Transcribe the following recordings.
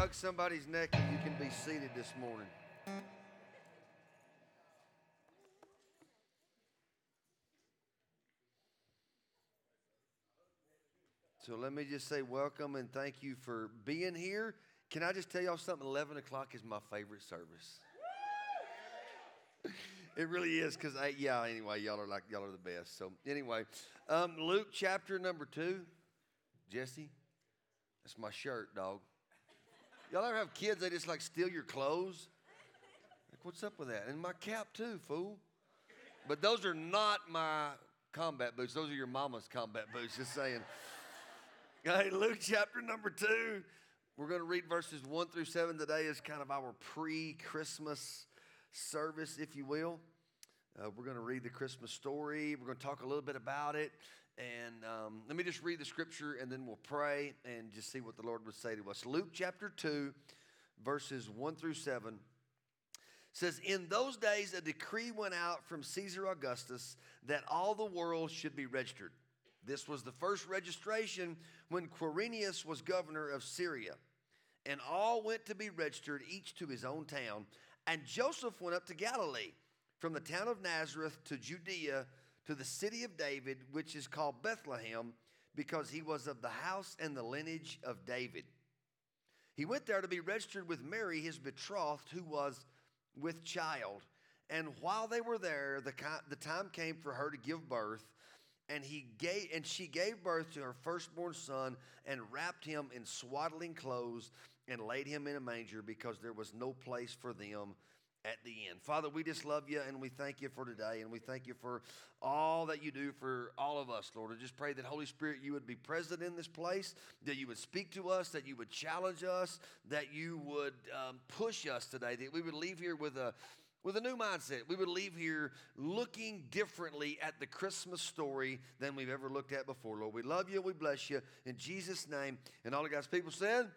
hug somebody's neck and you can be seated this morning. So let me just say welcome and thank you for being here. Can I just tell y'all something? 11 o'clock is my favorite service. It really is because, anyway, y'all are the best. So anyway, Luke chapter number 2. Jesse, that's my shirt, dog. Y'all ever have kids, they just like steal your clothes? Like, what's up with that? And my cap too, fool. But those are not my combat boots. Those are your mama's combat boots, just saying. Hey, Luke chapter number 2. We're going to read verses 1 through 7 today as kind of our pre-Christmas service, if you will. We're going to read the Christmas story. We're going to talk a little bit about it. And let me just read the scripture and then we'll pray and just see what the Lord would say to us. Luke chapter 2, verses 1 through 7 says, "In those days a decree went out from Caesar Augustus that all the world should be registered. This was the first registration when Quirinius was governor of Syria. And all went to be registered, each to his own town. And Joseph went up to Galilee, from the town of Nazareth to Judea, to the city of David, which is called Bethlehem, because he was of the house and the lineage of David. He went there to be registered with Mary, his betrothed, who was with child. And while they were there, the time came for her to give birth. And she gave birth to her firstborn son and wrapped him in swaddling clothes and laid him in a manger because there was no place for them at the inn." Father, we just love you and we thank you for today. And we thank you for all that you do for all of us, Lord. I just pray that, Holy Spirit, you would be present in this place, that you would speak to us, that you would challenge us, that you would push us today, that we would leave here with a new mindset. We would leave here looking differently at the Christmas story than we've ever looked at before, Lord. We love you. We bless you. In Jesus' name. And all of God's people said?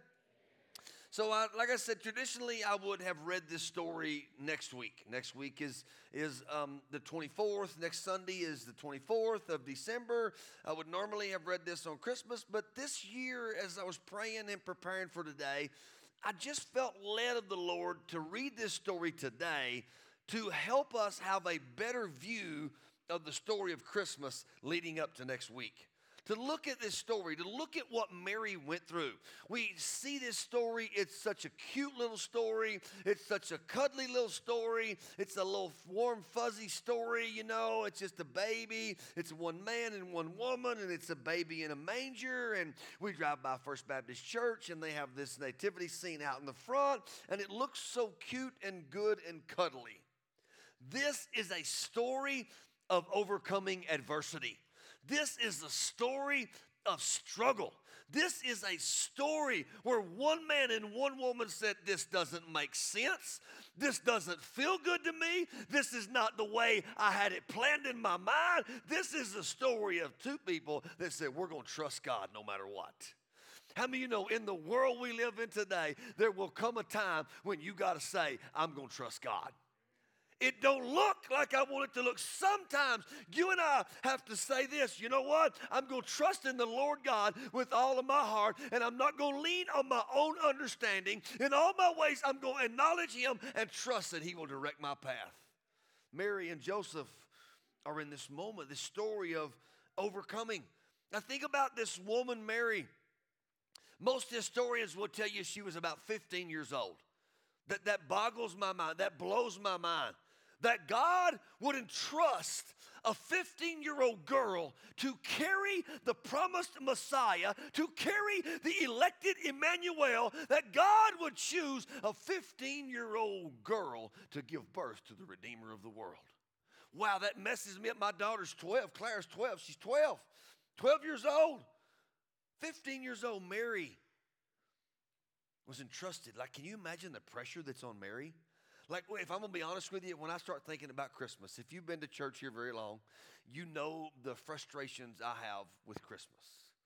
So, like I said, traditionally, I would have read this story next week. Next week is the 24th. Next Sunday is the 24th of December. I would normally have read this on Christmas. But this year, as I was praying and preparing for today, I just felt led of the Lord to read this story today to help us have a better view of the story of Christmas leading up to next week. To look at this story, to look at what Mary went through. We see this story, it's such a cute little story. It's such a cuddly little story. It's a little warm, fuzzy story, you know. It's just a baby. It's one man and one woman, and it's a baby in a manger. And we drive by First Baptist Church, and they have this nativity scene out in the front, and it looks so cute and good and cuddly. This is a story of overcoming adversity. This is a story of struggle. This is a story where one man and one woman said, "This doesn't make sense. This doesn't feel good to me. This is not the way I had it planned in my mind." This is the story of two people that said, "We're going to trust God no matter what." How many of you know in the world we live in today, there will come a time when you got to say, "I'm going to trust God." It don't look like I want it to look. Sometimes you and I have to say this, "You know what? I'm going to trust in the Lord God with all of my heart, and I'm not going to lean on my own understanding. In all my ways, I'm going to acknowledge him and trust that he will direct my path." Mary and Joseph are in this moment, this story of overcoming. Now think about this woman, Mary. Most historians will tell you she was about 15 years old. That boggles my mind. That blows my mind. That God would entrust a 15-year-old girl to carry the promised Messiah, to carry the elected Emmanuel, that God would choose a 15-year-old girl to give birth to the Redeemer of the world. Wow, that messes me up. My daughter's 12. Claire's 12. She's 12. 12 years old. 15 years old, Mary was entrusted. Like, can you imagine the pressure that's on Mary? Like, if I'm going to be honest with you, when I start thinking about Christmas, if you've been to church here very long, you know the frustrations I have with Christmas.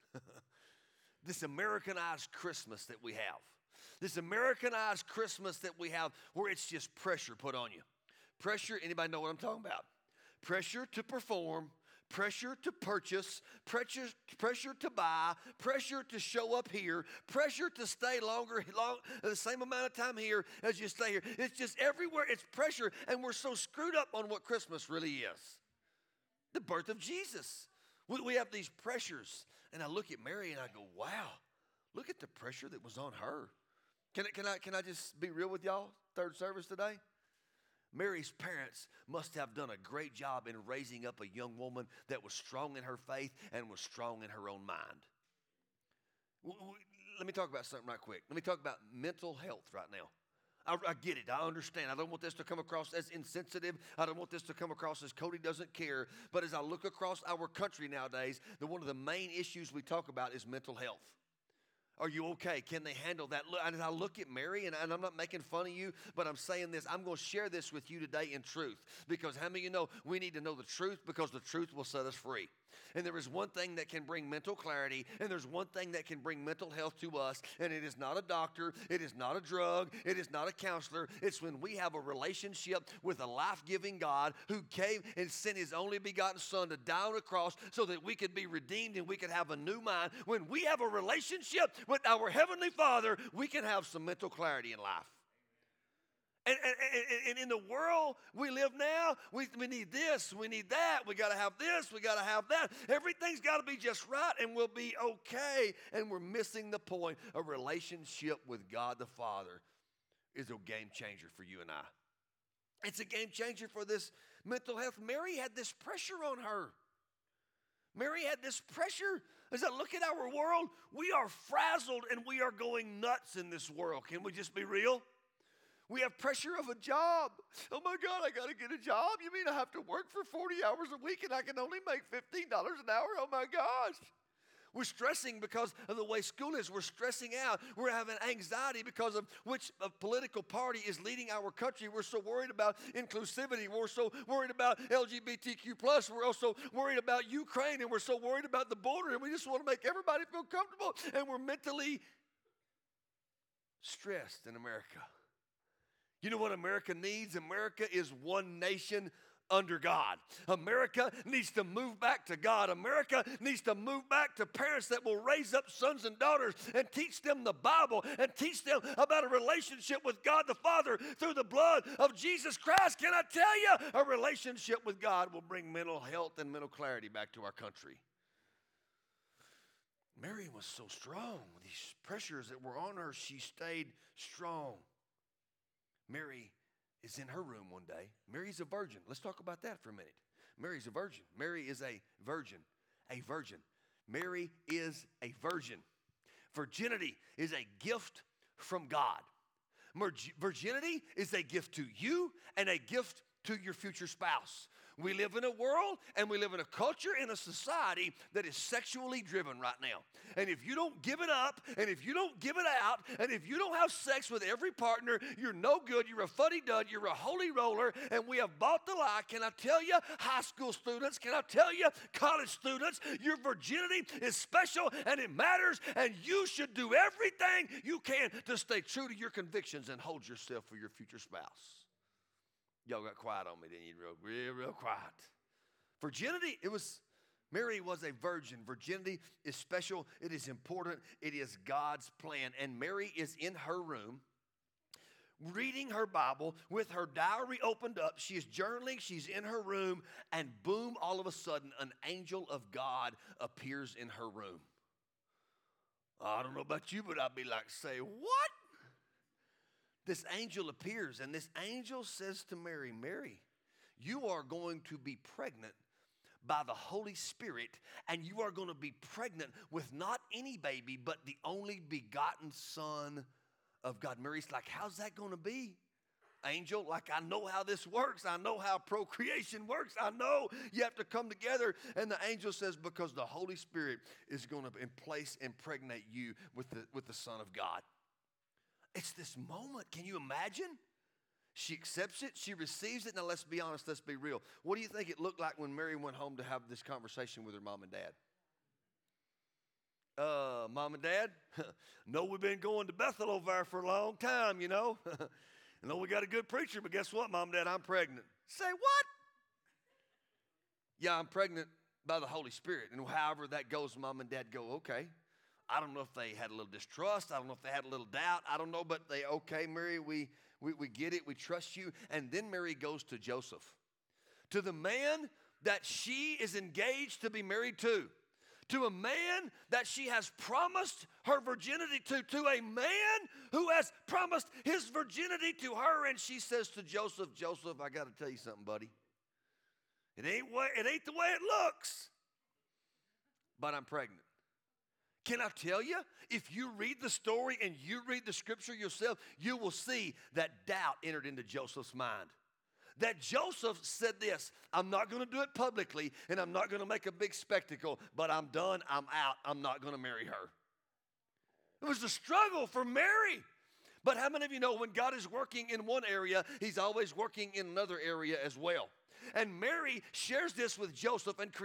This Americanized Christmas that we have. This Americanized Christmas that we have where it's just pressure put on you. Pressure, anybody know what I'm talking about? Pressure to perform, pressure to purchase, pressure to buy, pressure to show up here, pressure to stay the same amount of time here as you stay here. It's just everywhere. It's pressure, and we're so screwed up on what Christmas really is. The birth of Jesus. We have these pressures, and I look at Mary and I go, wow, look at the pressure that was on her. Can I just be real with y'all? Third service today. Mary's parents must have done a great job in raising up a young woman that was strong in her faith and was strong in her own mind. Let me talk about something right quick. Let me talk about mental health right now. I get it. I understand. I don't want this to come across as insensitive. I don't want this to come across as Cody doesn't care. But as I look across our country nowadays, one of the main issues we talk about is mental health. Are you okay? Can they handle that? And I look at Mary, and I'm not making fun of you, but I'm saying this. I'm going to share this with you today in truth. Because how many of you know we need to know the truth, because the truth will set us free. And there is one thing that can bring mental clarity, and there's one thing that can bring mental health to us, and it is not a doctor, it is not a drug, it is not a counselor. It's when we have a relationship with a life-giving God who came and sent his only begotten Son to die on a cross so that we could be redeemed and we could have a new mind. When we have a relationship with our Heavenly Father, we can have some mental clarity in life. And in the world we live now, we need this, we need that, we got to have this, we got to have that. Everything's got to be just right and we'll be okay. And we're missing the point. A relationship with God the Father is a game changer for you and I. It's a game changer for this mental health. Mary had this pressure on her. Mary had this pressure. As I look at our world, we are frazzled and we are going nuts in this world. Can we just be real? We have pressure of a job. Oh my God, I got to get a job. You mean I have to work for 40 hours a week and I can only make $15 an hour? Oh my gosh. We're stressing because of the way school is. We're stressing out. We're having anxiety because of which political party is leading our country. We're so worried about inclusivity. We're so worried about LGBTQ+. We're also worried about Ukraine, and we're so worried about the border, and we just want to make everybody feel comfortable, and we're mentally stressed in America. You know what America needs? America is one nation under God. America needs to move back to God. America needs to move back to parents that will raise up sons and daughters and teach them the Bible and teach them about a relationship with God the Father through the blood of Jesus Christ. Can I tell you, a relationship with God will bring mental health and mental clarity back to our country. Mary was so strong. These pressures that were on her, she stayed strong. Mary is in her room one day. Mary's a virgin. Let's talk about that for a minute. Mary's a virgin. Mary is a virgin. A virgin. Mary is a virgin. Virginity is a gift from God. Virginity is a gift to you and a gift to your future spouse. We live in a world and we live in a culture and a society that is sexually driven right now. And if you don't give it up, and if you don't give it out, and if you don't have sex with every partner, you're no good, you're a fuddy-dud, you're a holy roller, and we have bought the lie. Can I tell you, high school students, can I tell you, college students, your virginity is special and it matters, and you should do everything you can to stay true to your convictions and hold yourself for your future spouse. Y'all got quiet on me, didn't you? Real quiet. Virginity, Mary was a virgin. Virginity is special. It is important. It is God's plan. And Mary is in her room reading her Bible with her diary opened up. She is journaling. She's in her room. And boom, all of a sudden, an angel of God appears in her room. I don't know about you, but I'd be like, say, what? This angel appears, and this angel says to Mary, Mary, you are going to be pregnant by the Holy Spirit, and you are going to be pregnant with not any baby, but the only begotten Son of God. Mary's like, how's that going to be? Angel, like, I know how this works. I know how procreation works. I know you have to come together. And the angel says, because the Holy Spirit is going to impregnate you with the Son of God. It's this moment. Can you imagine? She accepts it. She receives it. Now, let's be honest. Let's be real. What do you think it looked like when Mary went home to have this conversation with her mom and dad? Mom and Dad, know we've been going to Bethel over there for a long time, you know. I know we got a good preacher, but guess what, Mom and Dad? I'm pregnant. Say what? Yeah, I'm pregnant by the Holy Spirit. And however that goes, Mom and Dad go, okay. I don't know if they had a little distrust. I don't know if they had a little doubt. I don't know, but they, okay, Mary, we get it. We trust you. And then Mary goes to Joseph, to the man that she is engaged to be married to a man that she has promised her virginity to a man who has promised his virginity to her. And she says to Joseph, Joseph, I got to tell you something, buddy. It ain't the way it looks, but I'm pregnant. Can I tell you, if you read the story and you read the scripture yourself, you will see that doubt entered into Joseph's mind. That Joseph said this, I'm not going to do it publicly and I'm not going to make a big spectacle, but I'm done, I'm out, I'm not going to marry her. It was a struggle for Mary. But how many of you know when God is working in one area, he's always working in another area as well? And Mary shares this with Joseph, and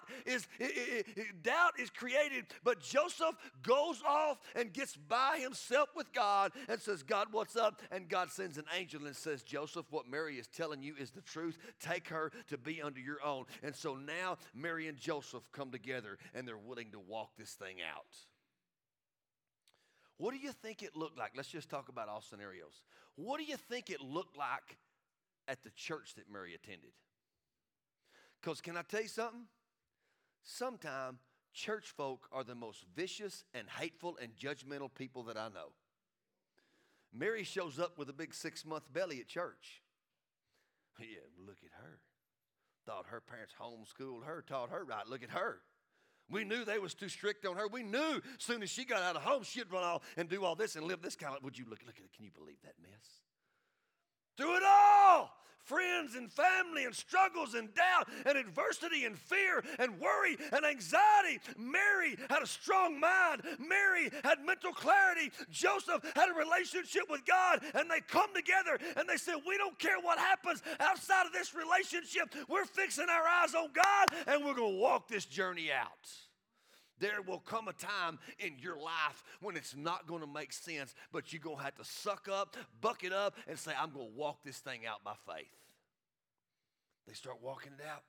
doubt is created, but Joseph goes off and gets by himself with God and says, God, what's up? And God sends an angel and says, Joseph, what Mary is telling you is the truth. Take her to be under your own. And so now Mary and Joseph come together, and they're willing to walk this thing out. What do you think it looked like? Let's just talk about all scenarios. What do you think it looked like at the church that Mary attended? Because can I tell you something? Sometimes church folk are the most vicious and hateful and judgmental people that I know. Mary shows up with a big 6-month belly at church. Yeah, look at her. Thought her parents homeschooled her, taught her right. Look at her. We knew they was too strict on her. We knew as soon as she got out of home, she'd run off and do all this and live this kind of, would you look at it, can you believe that mess? Through it all, friends and family and struggles and doubt and adversity and fear and worry and anxiety. Mary had a strong mind. Mary had mental clarity. Joseph had a relationship with God, and they come together and they said, we don't care what happens outside of this relationship. We're fixing our eyes on God, and we're going to walk this journey out. There will come a time in your life when it's not going to make sense, but you're going to have to suck up, buck it up, and say, I'm going to walk this thing out by faith. They start walking it out.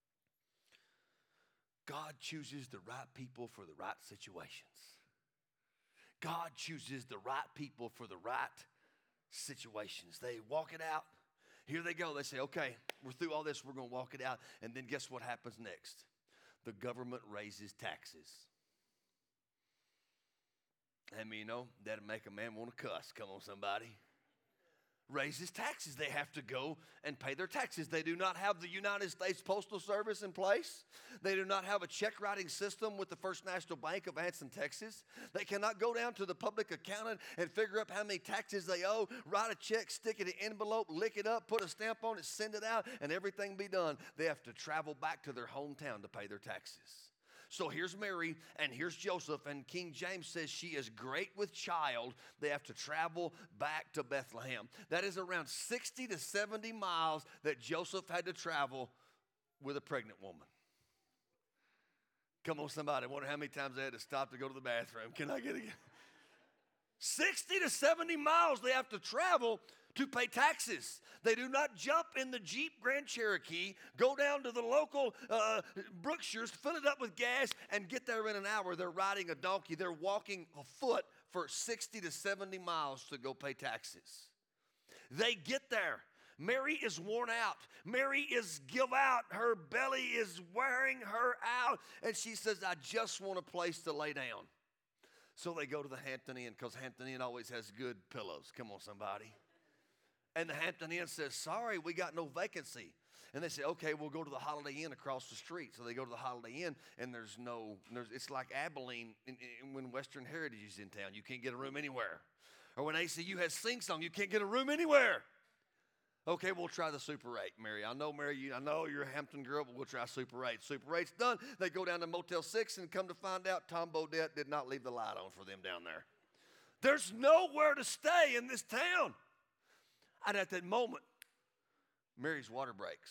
God chooses the right people for the right situations. God chooses the right people for the right situations. They walk it out. Here they go. They say, okay, we're through all this. We're going to walk it out. And then guess what happens next? The government raises taxes. I mean, you know, that'll make a man want to cuss. Come on, somebody. Raises taxes. They have to go and pay their taxes. They do not have the United States Postal Service in place. They do not have a check writing system with the First National Bank of Anson, Texas. They cannot go down to the public accountant and figure out how many taxes they owe, write a check, stick it in an envelope, lick it up, put a stamp on it, send it out, and everything be done. They have to travel back to their hometown to pay their taxes. So here's Mary, and here's Joseph, and King James says she is great with child. They have to travel back to Bethlehem. That is around 60 to 70 miles that Joseph had to travel with a pregnant woman. Come on, somebody. I wonder how many times they had to stop to go to the bathroom. Can I get it? 60 to 70 miles they have to travel to pay taxes. They do not jump in the Jeep Grand Cherokee, go down to the local Brookshire's, fill it up with gas, and get there in an hour. They're riding a donkey. They're walking afoot for 60 to 70 miles to go pay taxes. They get there. Mary is worn out. Mary is give out. Her belly is wearing her out. And she says, I just want a place to lay down. So they go to the Hampton Inn, because Hampton Inn always has good pillows. Come on, somebody. And the Hampton Inn says, sorry, we got no vacancy. And they say, okay, we'll go to the Holiday Inn across the street. So they go to the Holiday Inn, and it's like Abilene when Western Heritage is in town. You can't get a room anywhere. Or when ACU has Sing Song, you can't get a room anywhere. Okay, we'll try the Super 8, Mary. I know, Mary, I know you're a Hampton girl, but we'll try Super 8. Super 8's done. They go down to Motel 6 and come to find out Tom Bodette did not leave the light on for them down there. There's nowhere to stay in this town. And at that moment, Mary's water breaks.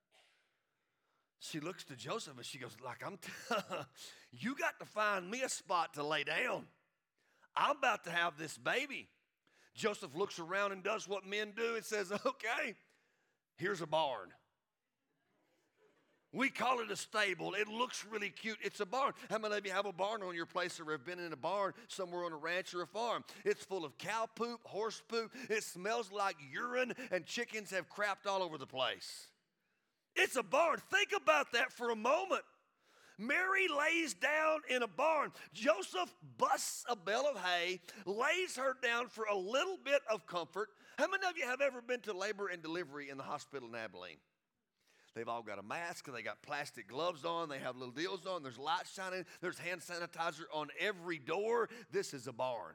She looks to Joseph and she goes, you got to find me a spot to lay down. I'm about to have this baby. Joseph looks around and does what men do and says, okay, here's a barn. We call it a stable. It looks really cute. It's a barn. How many of you have a barn on your place or have been in a barn somewhere on a ranch or a farm? It's full of cow poop, horse poop. It smells like urine, and chickens have crapped all over the place. It's a barn. Think about that for a moment. Mary lays down in a barn. Joseph busts a bale of hay, lays her down for a little bit of comfort. How many of you have ever been to labor and delivery in the hospital in Abilene? They've all got a mask, they got plastic gloves on, they have little deals on, there's lights shining, there's hand sanitizer on every door. This is a barn.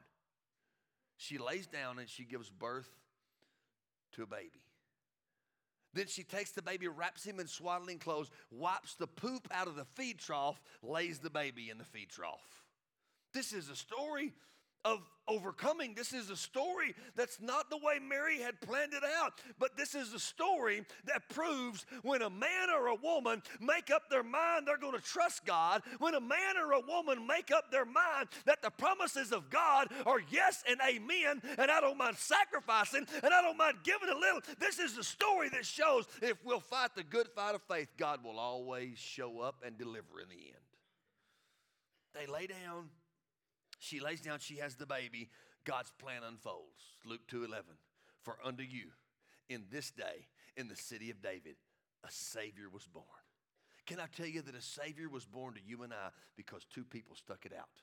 She lays down and she gives birth to a baby. Then she takes the baby, wraps him in swaddling clothes, wipes the poop out of the feed trough, lays the baby in the feed trough. This is a story of overcoming. This is a story that's not the way Mary had planned it out, but this is a story that proves when a man or a woman make up their mind they're going to trust God, when a man or a woman make up their mind that the promises of God are yes and amen, and I don't mind sacrificing, and I don't mind giving a little. This is a story that shows if we'll fight the good fight of faith, God will always show up and deliver in the end. They lay down. She lays down, she has the baby. God's plan unfolds. Luke 2:11. For unto you in this day in the city of David a Savior was born. Can I tell you that a Savior was born to you and I because two people stuck it out?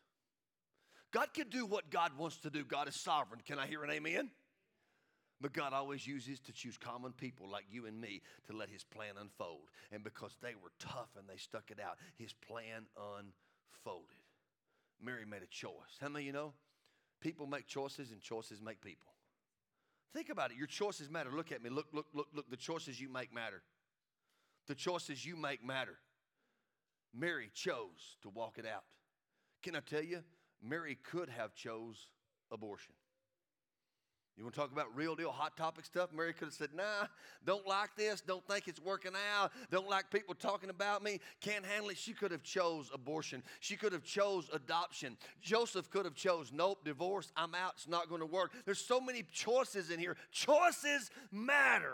God can do what God wants to do. God is sovereign. Can I hear an amen? But God always uses to choose common people like you and me to let his plan unfold. And because they were tough and they stuck it out, his plan unfolded. Mary made a choice. How many of you know? People make choices and choices make people. Think about it. Your choices matter. Look at me. Look. The choices you make matter. The choices you make matter. Mary chose to walk it out. Can I tell you? Mary could have chose abortion. You want to talk about real deal hot topic stuff? Mary could have said, nah, don't like this. Don't think it's working out. Don't like people talking about me. Can't handle it. She could have chose abortion. She could have chose adoption. Joseph could have chose, nope, divorce. I'm out. It's not going to work. There's so many choices in here. Choices matter.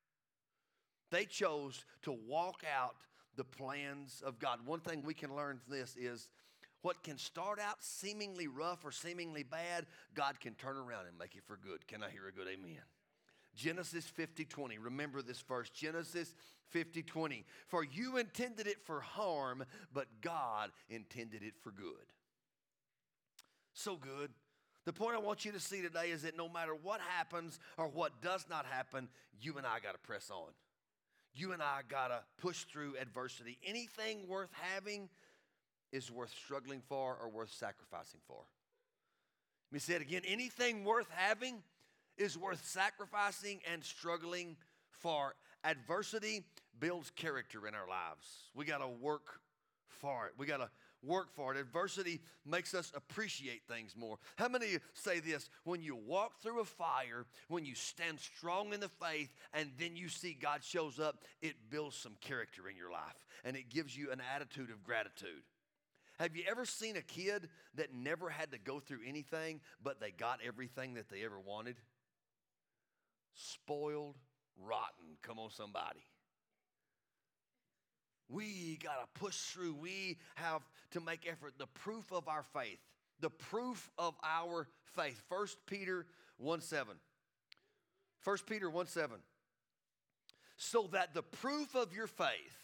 They chose to walk out the plans of God. One thing we can learn from this is what can start out seemingly rough or seemingly bad, God can turn around and make it for good. Can I hear a good amen? Genesis 50:20. Remember this verse. Genesis 50:20. For you intended it for harm, but God intended it for good. So good. The point I want you to see today is that no matter what happens or what does not happen, you and I got to press on. You and I got to push through adversity. Anything worth having is worth struggling for or worth sacrificing for. Let me say it again. Anything worth having is worth sacrificing and struggling for. Adversity builds character in our lives. We got to work for it. We got to work for it. Adversity makes us appreciate things more. How many of you say this? When you walk through a fire, when you stand strong in the faith, and then you see God shows up, it builds some character in your life, and it gives you an attitude of gratitude. Have you ever seen a kid that never had to go through anything, but they got everything that they ever wanted? Spoiled, rotten. Come on, somebody. We got to push through. We have to make effort. The proof of our faith. The proof of our faith. 1 Peter 1:7. 1 Peter 1:7. So that the proof of your faith,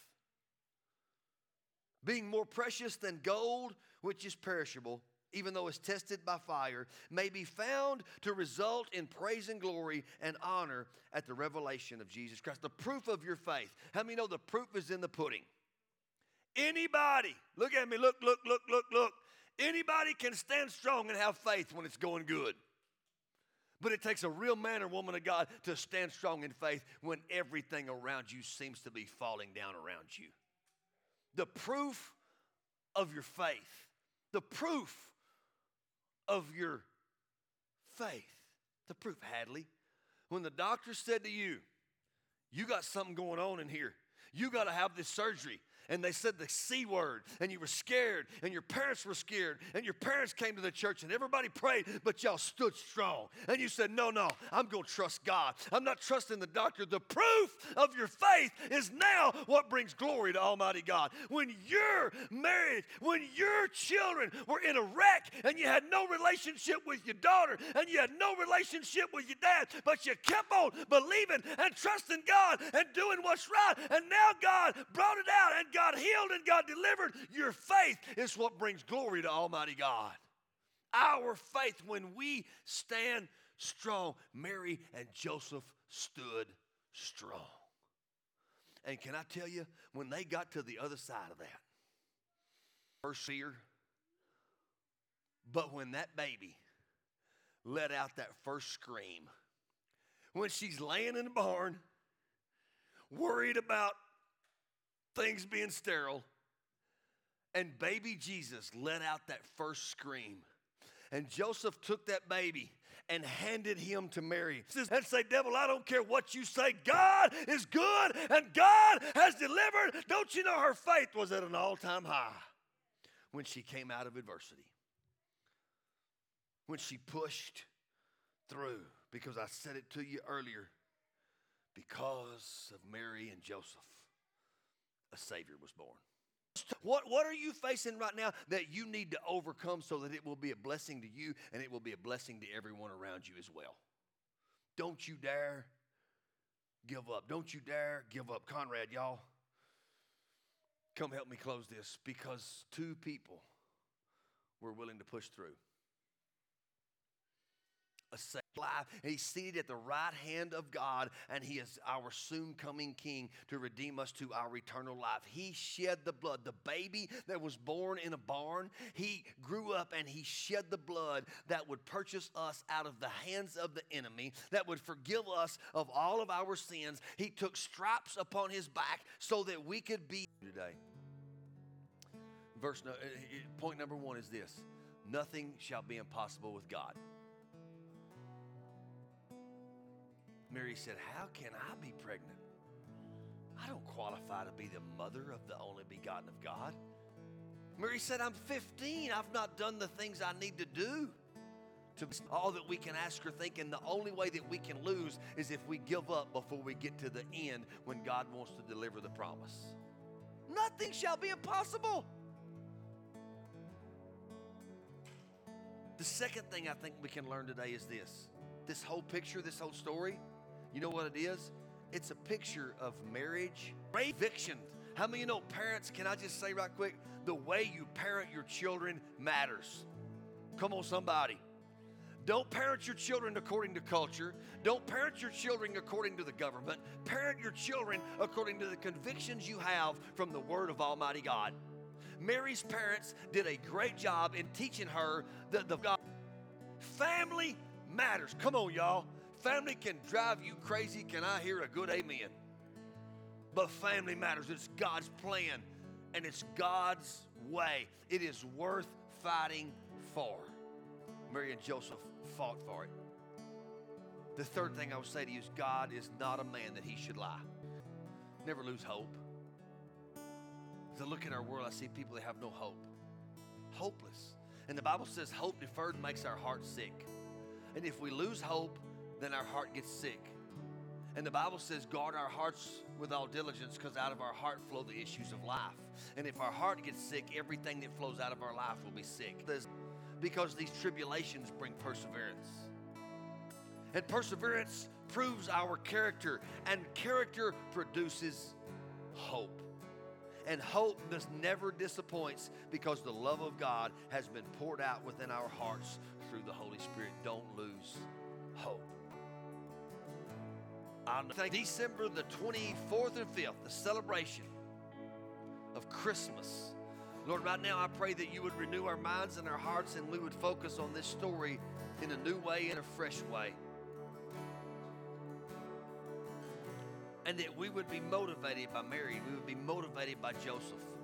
being more precious than gold, which is perishable, even though it's tested by fire, may be found to result in praise and glory and honor at the revelation of Jesus Christ. The proof of your faith. How many know the proof is in the pudding? Anybody, look at me, look. Anybody can stand strong and have faith when it's going good. But it takes a real man or woman of God to stand strong in faith when everything around you seems to be falling down around you. The proof of your faith. The proof of your faith. The proof, Hadley. When the doctor said to you, you got something going on in here. You got to have this surgery. and they said the C word, and you were scared, and your parents were scared, and your parents came to the church, and everybody prayed, but y'all stood strong. And you said, no, I'm going to trust God. I'm not trusting the doctor. The proof of your faith is now what brings glory to Almighty God. When your marriage, when your children were in a wreck, and you had no relationship with your daughter, and you had no relationship with your dad, but you kept on believing and trusting God and doing what's right, and now God brought it out, and God healed and God delivered. Your faith is what brings glory to Almighty God. Our faith, when we stand strong. Mary and Joseph stood strong. And can I tell you, when they got to the other side of that, first fear, but when that baby let out that first scream, when she's laying in the barn, worried about things being sterile, and baby Jesus let out that first scream. And Joseph took that baby and handed him to Mary. And say, devil, I don't care what you say. God is good and God has delivered. Don't you know her faith was at an all-time high when she came out of adversity? When she pushed through. Because I said it to you earlier. Because of Mary and Joseph, a Savior was born. What are you facing right now that you need to overcome so that it will be a blessing to you and it will be a blessing to everyone around you as well? Don't you dare give up. Don't you dare give up. Conrad, y'all, come help me close this, because two people were willing to push through. A saved life. He's seated at the right hand of God, and he is our soon coming King to redeem us to our eternal life. He shed the blood. The baby that was born in a barn, he grew up and he shed the blood that would purchase us out of the hands of the enemy, that would forgive us of all of our sins. He took stripes upon his back so that we could be today. Point number 1 is this: nothing shall be impossible with God. Mary said, how can I be pregnant? I don't qualify to be the mother of the only begotten of God. Mary said, I'm 15. I've not done the things I need to do. To all that we can ask or think, and the only way that we can lose is if we give up before we get to the end when God wants to deliver the promise. Nothing shall be impossible. The second thing I think we can learn today is this. This whole picture, this whole story, you know what it is? It's a picture of marriage, eviction. How many of you know parents, can I just say right quick, the way you parent your children matters. Come on, somebody. Don't parent your children according to culture. Don't parent your children according to the government. Parent your children according to the convictions you have from the Word of Almighty God. Mary's parents did a great job in teaching her that the God. Family matters. Come on, y'all. Family can drive you crazy. Can I hear a good amen? But family matters. It's God's plan, and it's God's way. It is worth fighting for. Mary and Joseph fought for it. The third thing I would say to you is God is not a man that he should lie. Never lose hope. As I look at our world, I see people that have no hope. Hopeless. And the Bible says hope deferred makes our heart sick. And if we lose hope, then our heart gets sick. And the Bible says guard our hearts with all diligence, because out of our heart flow the issues of life. And if our heart gets sick, everything that flows out of our life will be sick. Because these tribulations bring perseverance. And perseverance proves our character. And character produces hope. And hope never disappoints, because the love of God has been poured out within our hearts through the Holy Spirit. Don't lose hope. On December the 24th and 5th, the celebration of Christmas. Lord, right now I pray that you would renew our minds and our hearts, and we would focus on this story in a new way, in a fresh way. And that we would be motivated by Mary. We would be motivated by Joseph.